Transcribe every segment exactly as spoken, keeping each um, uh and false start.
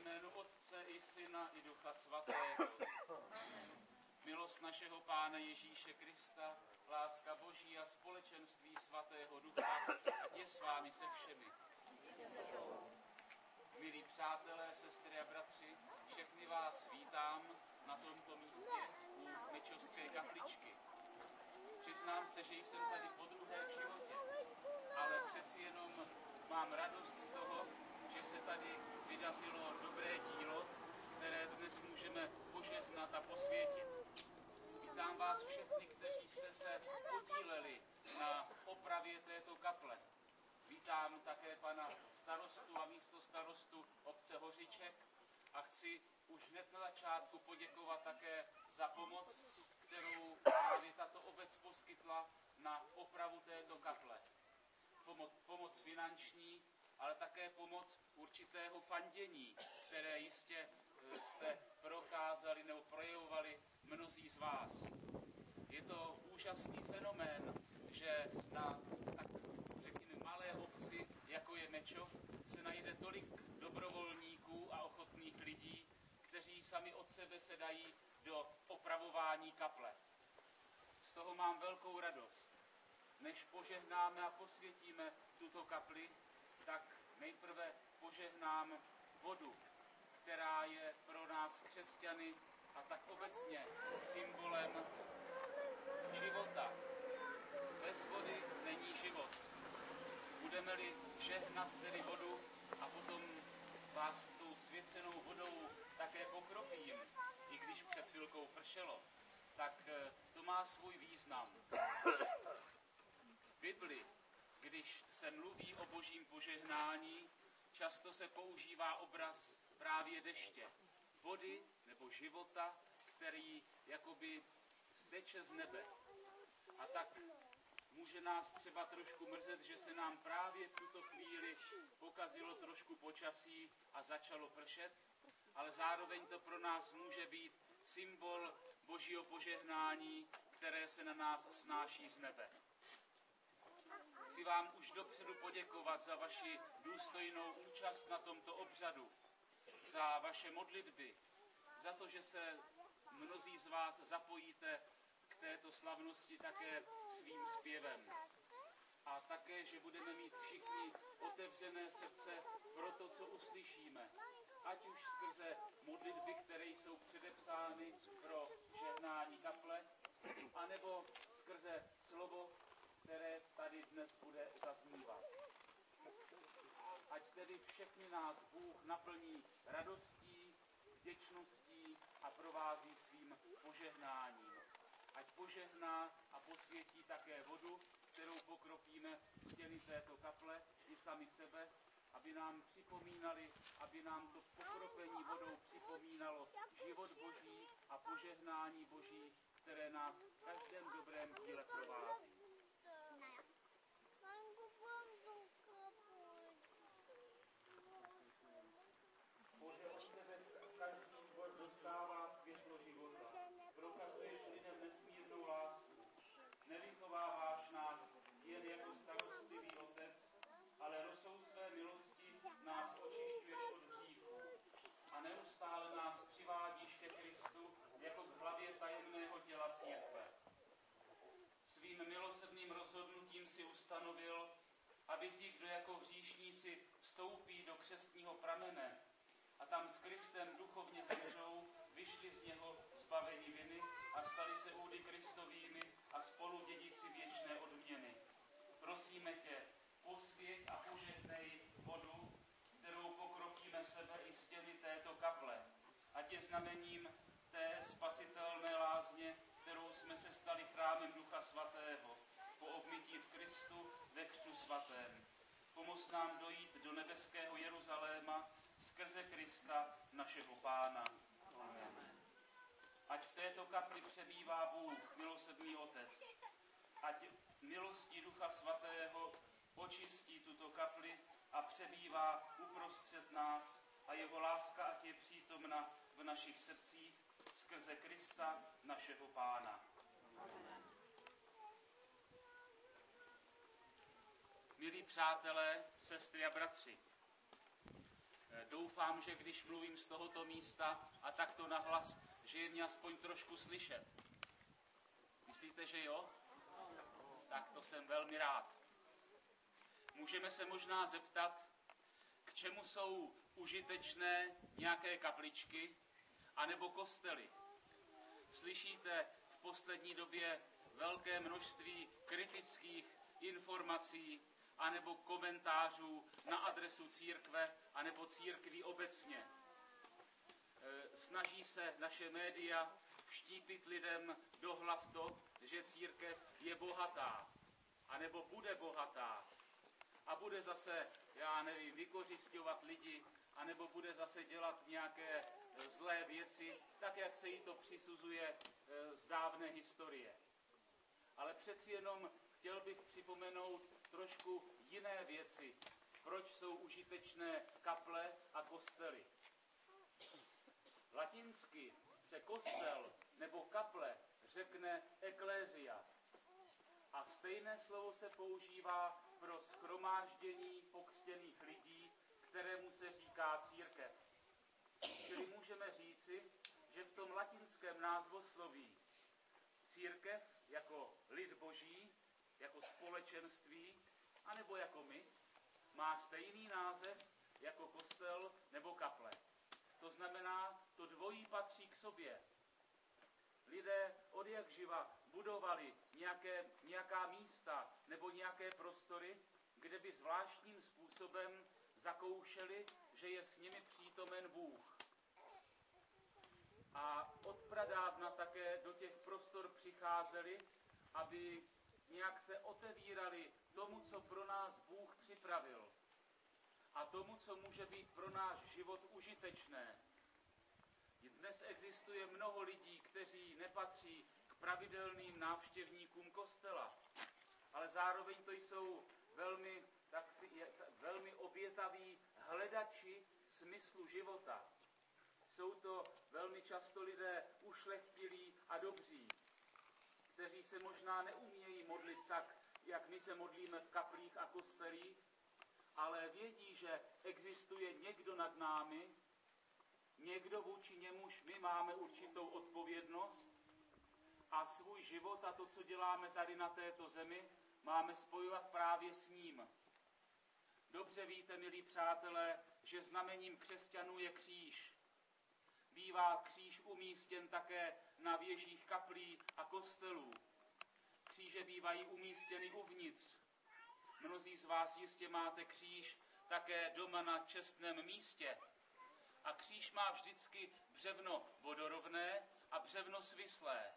jménu Otce i Syna i Ducha Svatého. Milost našeho Pána Ježíše Krista, láska Boží a společenství Svatého Ducha, ať je s vámi se všemi. Milí přátelé, sestry a bratři, všechny vás vítám na tomto místě u Mečovské kapličky. Přiznám se, že jsem tady podruhé v životě, ale přeci jenom mám radost z toho, že se tady vydařilo dobré dílo, které dnes můžeme požehnat a posvětit. Vítám vás všechny, kteří jste se podíleli na opravě této kaple. Vítám také pana starostu a místostarostu obce Hořiček a chci už hned na začátku poděkovat také za pomoc, kterou právě tato obec poskytla na opravu této kaple. Pomoc, pomoc finanční, ale také pomoc určitého fandění, které jistě jste prokázali nebo projevovali mnozí z vás. Je to úžasný fenomén, že na tak, řekněme, malé obci, jako je Mečov, se najde tolik dobrovolníků a ochotných lidí, kteří sami od sebe se dají do opravování kaple. Z toho mám velkou radost. Než požehnáme a posvětíme tuto kapli, tak nejprve požehnám vodu, která je pro nás křesťany a tak obecně symbolem života. Bez vody není život. Budeme-li žehnat tedy vodu a potom vás tou svěcenou vodou také pokropím, i když před chvilkou pršelo, tak to má svůj význam. V Bibli, když se mluví o božím požehnání, často se používá obraz právě deště, vody nebo života, který jakoby teče z nebe. A tak může nás třeba trošku mrzet, že se nám právě v tuto chvíli pokazilo trošku počasí a začalo pršet, ale zároveň to pro nás může být symbol božího požehnání, které se na nás snáší z nebe. Chci vám už dopředu poděkovat za vaši důstojnou účast na tomto obřadu, za vaše modlitby, za to, že se mnozí z vás zapojíte k této slavnosti také svým zpěvem. A také, že budeme mít všichni otevřené srdce pro to, co uslyšíme. Ať už skrze modlitby, které jsou předepsány pro žehnání kaple, anebo skrze slovo, které tady dnes bude zaznívat. Ať tedy všechny nás Bůh naplní radostí, vděčností a provází svým požehnáním. Ať požehná a posvětí také vodu, kterou pokropíme stěny této kaple i sami sebe, aby nám připomínali, aby nám to pokropení vodou připomínalo život Boží a požehnání Boží, které nás v každém dobrém díle provází. Bože, od tebe každý bod dostává světlo života. Prokazuješ lidem nesmírnou lásku. Nevychováváš nás jen jako starostlivý otec, ale rosou své milosti nás očišťuješ od hříchů. A neustále nás přivádíš ke Kristu jako k hlavě tajemného těla církve. Svým milosrdným rozhodnutím si ustanovil, aby ti, kdo jako hříšníci vstoupí do křestního pramene a tam s Kristem duchovně zemřou, vyšli z něho zbaveni viny a stali se údy Kristovými a spolu dědici věčné odměny. Prosíme tě, posvěť a požehnej vodu, kterou pokropíme sebe i stěny této kaple, ať je znamením té spasitelné lázně, kterou jsme se stali chrámem Ducha Svatého, po obmytí v Kristu ve křtu svatém. Pomoz nám dojít do nebeského Jeruzaléma skrze Krista, našeho Pána. Amen. Ať v této kapli přebývá Bůh, milosrdný Otec. Ať milostí Ducha Svatého očistí tuto kapli a přebývá uprostřed nás a jeho láska ať je přítomna v našich srdcích skrze Krista, našeho Pána. Amen. Milí přátelé, sestry a bratři, doufám, doufám, že když mluvím z tohoto místa a takto nahlas, že je mě aspoň trošku slyšet. Myslíte, že jo? Tak to jsem velmi rád. Můžeme se možná zeptat, k čemu jsou užitečné nějaké kapličky anebo kostely. Slyšíte v poslední době velké množství kritických informací anebo komentářů na adresu církve anebo církví obecně. Snaží se naše média vštípit lidem do hlav to, že církev je bohatá, anebo bude bohatá a bude zase, já nevím, vykořisťovat lidi, anebo bude zase dělat nějaké zlé věci, tak jak se jí to přisuzuje z dávné historie. Ale přeci jenom chtěl bych připomenout trošku jiné věci, proč jsou užitečné kaple a kostely. Latinsky se kostel nebo kaple řekne ecclesia. A stejné slovo se používá pro shromáždění pokřtěných lidí, kterému se říká církev. Čili můžeme říci, že v tom latinském názvosloví církev jako lid boží, jako společenství, anebo jako my, má stejný název jako kostel nebo kaple. To znamená, to dvojí patří k sobě. Lidé od jak živa budovali nějaké, nějaká místa nebo nějaké prostory, kde by zvláštním způsobem zakoušeli, že je s nimi přítomen Bůh. A od pradávna také do těch prostor přicházeli, aby nějak se otevírali tomu, co pro nás Bůh připravil. A tomu, co může být pro náš život užitečné. Dnes existuje mnoho lidí, kteří nepatří k pravidelným návštěvníkům kostela, ale zároveň to jsou velmi, tak si, je, velmi obětaví hledači smyslu života. Jsou to velmi často lidé ušlechtilí a dobří, kteří se možná neumějí modlit tak, jak my se modlíme v kaplích a kostelích, ale vědí, že existuje někdo nad námi, někdo, vůči němuž my máme určitou odpovědnost a svůj život a to, co děláme tady na této zemi, máme spojovat právě s ním. Dobře víte, milí přátelé, že znamením křesťanů je kříž. Bývá kříž umístěn také na věžích kaplí a kostelů. Kříže bývají umístěny uvnitř. Mnozí z vás jistě máte kříž také doma na čestném místě. A kříž má vždycky břevno vodorovné a břevno svislé.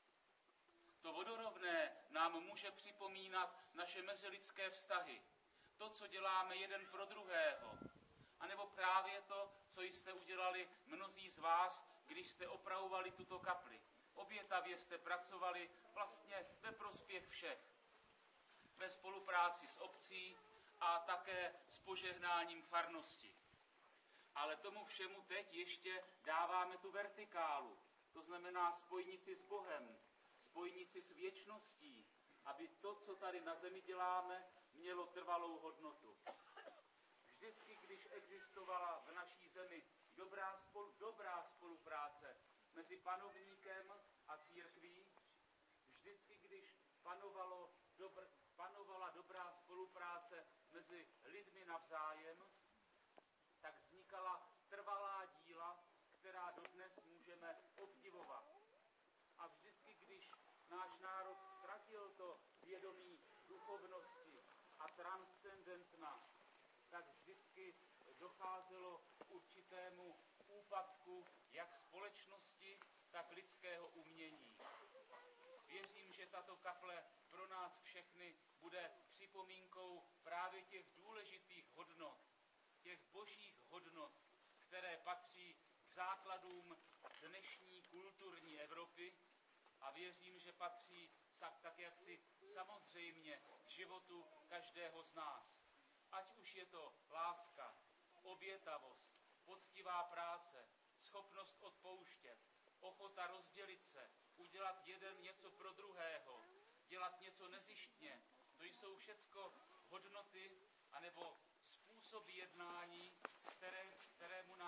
To vodorovné nám může připomínat naše mezilidské vztahy. To, co děláme jeden pro druhého. A nebo právě to, co jste udělali mnozí z vás, když jste opravovali tuto kapli. Obětavě jste pracovali vlastně ve prospěch všech. Ve spolupráci s obcí a také s požehnáním farnosti. Ale tomu všemu teď ještě dáváme tu vertikálu. To znamená spojnici s Bohem, spojnici s věčností, aby to, co tady na zemi děláme, mělo trvalou hodnotu. Vždycky, když existovala v naší zemi dobrá, spolu, dobrá spolupráce mezi panovníkem a církví, vždycky, když panovalo dobr, panovala dobrá spolupráce mezi lidmi navzájem, tak vznikala trvalá díla, která dodnes můžeme obdivovat. A vždycky, když náš národ ztratil to vědomí duchovnosti a transcendentna, tak vždycky docházelo k určitému úpadku jak společnosti, tak lidského umění. Věřím, že tato kaple pro nás všechny bude připomínkou právě těch důležitých hodnot, těch božích hodnot, které patří k základům dnešní kulturní Evropy a věřím, že patří tak jaksi samozřejmě k životu každého z nás. Ať už je to láska, obětavost, poctivá práce, schopnost odpouštět, ochota rozdělit se, udělat jeden něco pro druhého, dělat něco nezištně. To jsou všecko hodnoty anebo způsoby jednání, které, kterému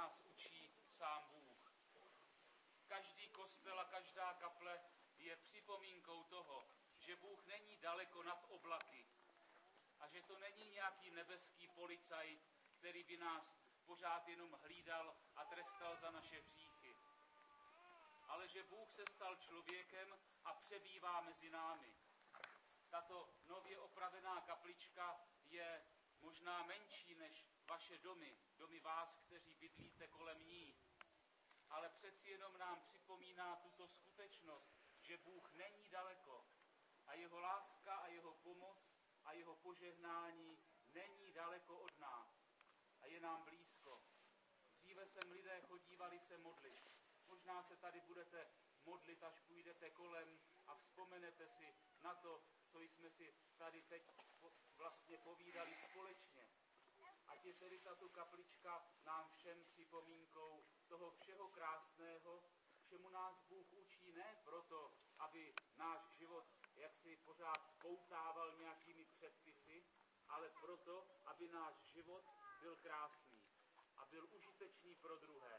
kostela každá kaple je připomínkou toho, že Bůh není daleko nad oblaky a že to není nějaký nebeský policajt, který by nás pořád jenom hlídal a trestal za naše hříchy. Ale že Bůh se stal člověkem a přebývá mezi námi. Tato nově opravená kaplička je možná menší než vaše domy, domy vás, kteří bydlíte kolem ní. Ale přeci jenom nám připomíná tuto skutečnost, že Bůh není daleko a jeho láska a jeho pomoc a jeho požehnání není daleko od nás a je nám blízko. Dříve sem lidé chodívali se modlit. Možná se tady budete modlit, až půjdete kolem a vzpomenete si na to, co jsme si tady teď vlastně povídali společně. Ať je tedy tato kaplička nám všem připomínkou toho všeho krásného, čemu nás Bůh učí ne proto, aby náš život jaksi pořád spoutával nějakými předpisy, ale proto, aby náš život byl krásný a byl užitečný pro druhé.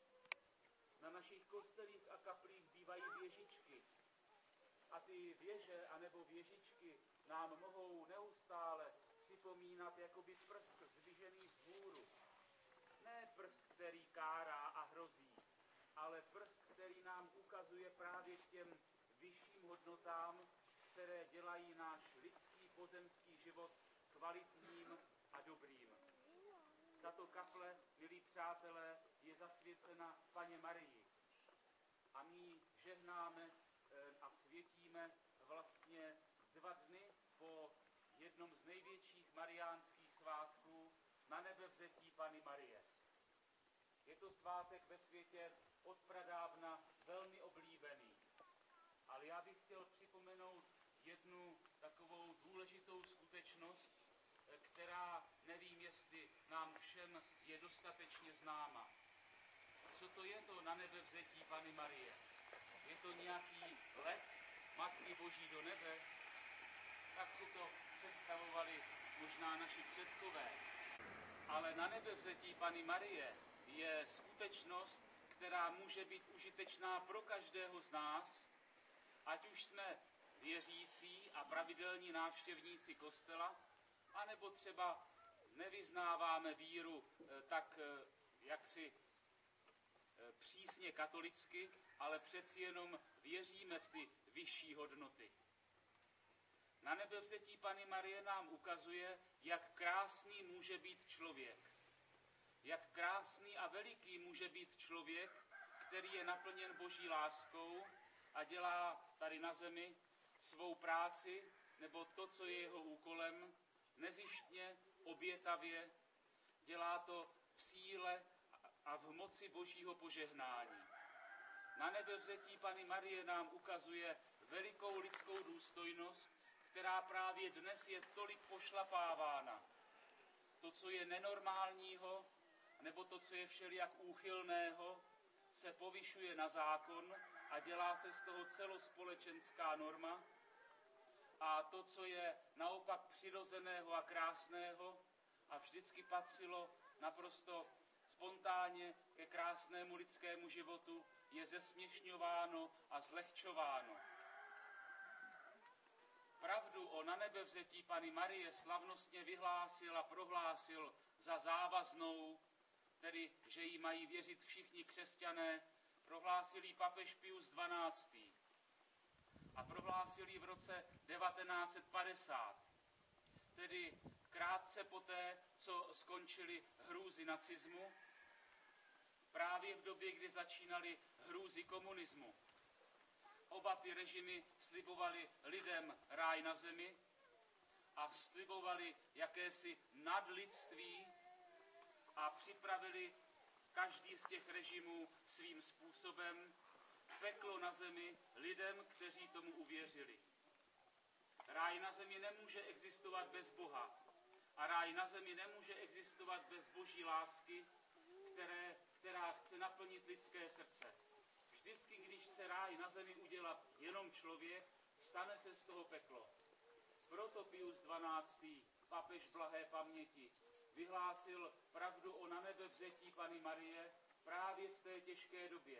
Na našich kostelích a kaplích bývají věžičky. A ty věže anebo věžičky nám mohou neustále připomínat jakoby prst zdvižený vzhůru. Ne prst, který kárá a hrozí, ale prst, který nám ukazuje právě k těm vyšším hodnotám, které dělají náš lidský pozemský život kvalitním a dobrým. Tato kaple, milí přátelé, je zasvěcena Panně Marii. A my ji žehnáme a světíme vlastně dva dny po jednom z největších mariánských svátků na nebevzetí Panny Marie. Je to svátek ve světě od pradávna velmi oblíbený. Ale já bych chtěl připomenout jednu takovou důležitou skutečnost, která nevím, jestli nám všem je dostatečně známa. Co to je to na nebevzetí Panny Marie? Je to nějaký let Matky Boží do nebe? Tak si to představovali možná naši předkové. Ale na nebevzetí Panny Marie je skutečnost, která může být užitečná pro každého z nás, ať už jsme věřící a pravidelní návštěvníci kostela, anebo třeba nevyznáváme víru tak jaksi přísně katolicky, ale přeci jenom věříme v ty vyšší hodnoty. Na nebevzetí Panny Marie nám ukazuje, jak krásný může být člověk. Jak krásný a veliký může být člověk, který je naplněn Boží láskou a dělá tady na zemi svou práci, nebo to, co je jeho úkolem, nezištně, obětavě, dělá to v síle a v moci Božího požehnání. Na nebevzetí Panny Marie nám ukazuje velikou lidskou důstojnost, která právě dnes je tolik pošlapávána. To, co je nenormálního, nebo to, co je všelijak úchylného, se povyšuje na zákon a dělá se z toho celospolečenská norma. A to, co je naopak přirozeného a krásného a vždycky patřilo naprosto spontánně ke krásnému lidskému životu, je zesměšňováno a zlehčováno. Pravdu o nanebevzetí Panny Marie slavnostně vyhlásil a prohlásil za závaznou, tedy že jí mají věřit všichni křesťané, prohlásil ji papež Pius dvanáctý. A prohlásil ji v roce devatenáct set padesát, tedy krátce poté, co skončily hrůzy nacismu, právě v době, kdy začínaly hrůzy komunismu. Oba ty režimy slibovaly lidem ráj na zemi a slibovali jakési nadlidství a připravili každý z těch režimů svým způsobem peklo na zemi lidem, kteří tomu uvěřili. Ráj na zemi nemůže existovat bez Boha a ráj na zemi nemůže existovat bez Boží lásky, které, která chce naplnit lidské srdce. Vždycky, když chce ráj na zemi udělat jenom člověk, stane se z toho peklo. Proto Pius dvanáctý, papež blahé paměti, vyhlásil pravdu o nanebevzetí Panny Marie právě v té těžké době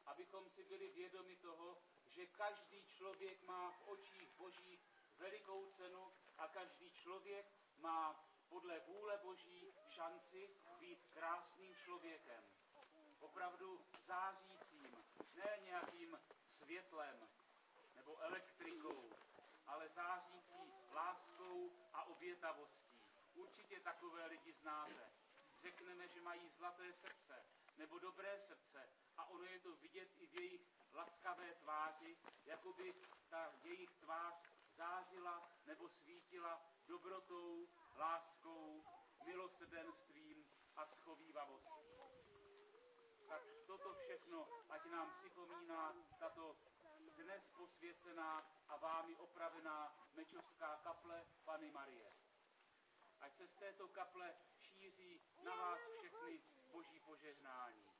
abychom si byli vědomi toho, že každý člověk má v očích Božích velikou cenu a každý člověk má podle vůle Boží šanci být krásným člověkem. Opravdu zářícím, ne nějakým světlem nebo elektrikou, ale zářící láskou a obětavostí. Určitě takové lidi znáte. Řekneme, že mají zlaté srdce nebo dobré srdce a ono je to vidět i v jejich laskavé tváři, jako by ta jejich tvář zářila nebo svítila dobrotou, láskou, milosrdenstvím a schovívavostí. Tak toto všechno, ať nám připomíná tato dnes posvěcená a vámi opravená Mečovská kaple Panny Marie. Ať se z této kaple šíří na vás všechny Boží požehnání.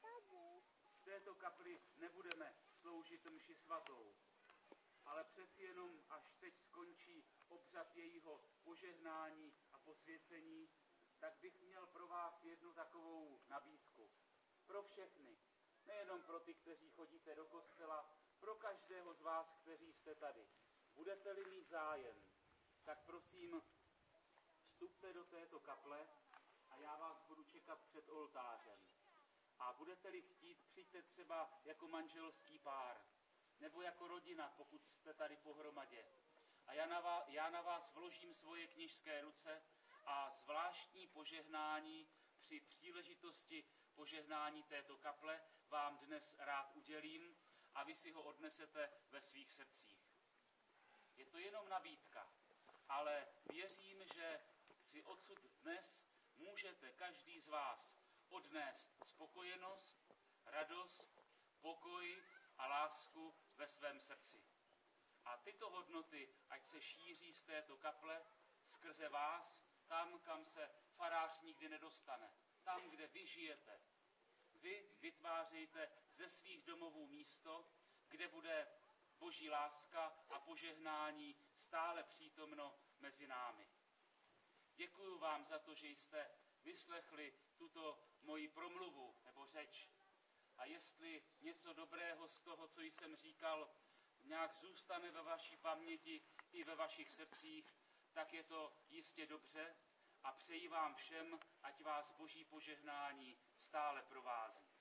V této kapli nebudeme sloužit mši svatou, ale přeci jenom až teď skončí obřad jejího požehnání a posvěcení, tak bych měl pro vás jednu takovou nabídku. Pro všechny, nejenom pro ty, kteří chodíte do kostela, pro každého z vás, kteří jste tady. Budete-li mít zájem, tak prosím, vstupte do této kaple a já vás budu čekat před oltářem. A budete-li chtít, přijďte třeba jako manželský pár, nebo jako rodina, pokud jste tady pohromadě. A já na vás, já na vás vložím svoje kněžské ruce a zvláštní požehnání při příležitosti požehnání této kaple vám dnes rád udělím a vy si ho odnesete ve svých srdcích. Je to jenom nabídka, ale věřím, že si odsud dnes můžete každý z vás odnést spokojenost, radost, pokoj a lásku ve svém srdci. A tyto hodnoty, ať se šíří z této kaple skrze vás, tam, kam se farář nikdy nedostane, tam, kde vy žijete. Vy vytvářejte ze svých domovů místo, kde bude Boží láska a požehnání stále přítomno mezi námi. Děkuji vám za to, že jste vyslechli tuto moji promluvu nebo řeč. A jestli něco dobrého z toho, co jsem říkal, nějak zůstane ve vaší paměti i ve vašich srdcích, tak je to jistě dobře a přeji vám všem, ať vás Boží požehnání stále provází.